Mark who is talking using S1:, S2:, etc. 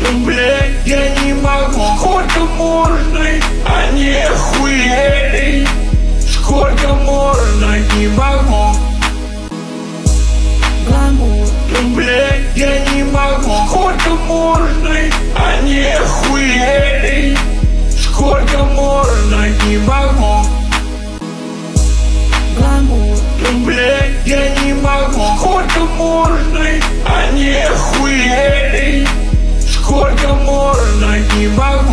S1: блядь, я не могу. Сколько можно, они охуели. Сколько можно, не могу.
S2: Гламур,
S1: Блядь, я не могу. Сколько можно, они охуели. Сколько можно, не могу.
S2: гламур,
S1: Блядь, я не могу. Сколько можно, они охуели. Сколько можно, не могу.